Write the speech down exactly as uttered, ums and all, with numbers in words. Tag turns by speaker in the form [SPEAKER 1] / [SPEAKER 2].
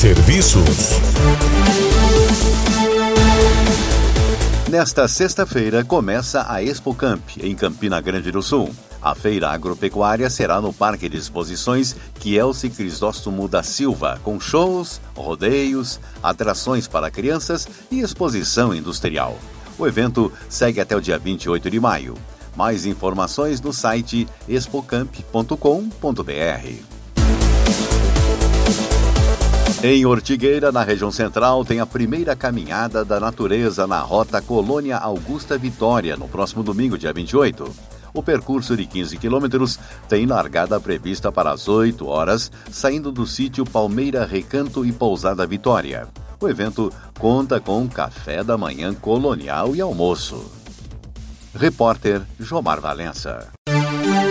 [SPEAKER 1] Serviços.
[SPEAKER 2] Nesta sexta-feira começa a ExpoCamp, em Campina Grande do Sul. A feira agropecuária será no Parque de Exposições Kielce Crisóstomo da Silva, com shows, rodeios, atrações para crianças e exposição industrial. O evento segue até o dia vinte e oito de maio. Mais informações no site expocamp ponto com ponto br. Em Ortigueira, na região central, tem a primeira caminhada da natureza na Rota Colônia Augusta Vitória, no próximo domingo, dia vinte e oito. O percurso de quinze quilômetros tem largada prevista para as oito horas, saindo do sítio Palmeira Recanto e Pousada Vitória. O evento conta com café da manhã colonial e almoço. Repórter Jomar Valença.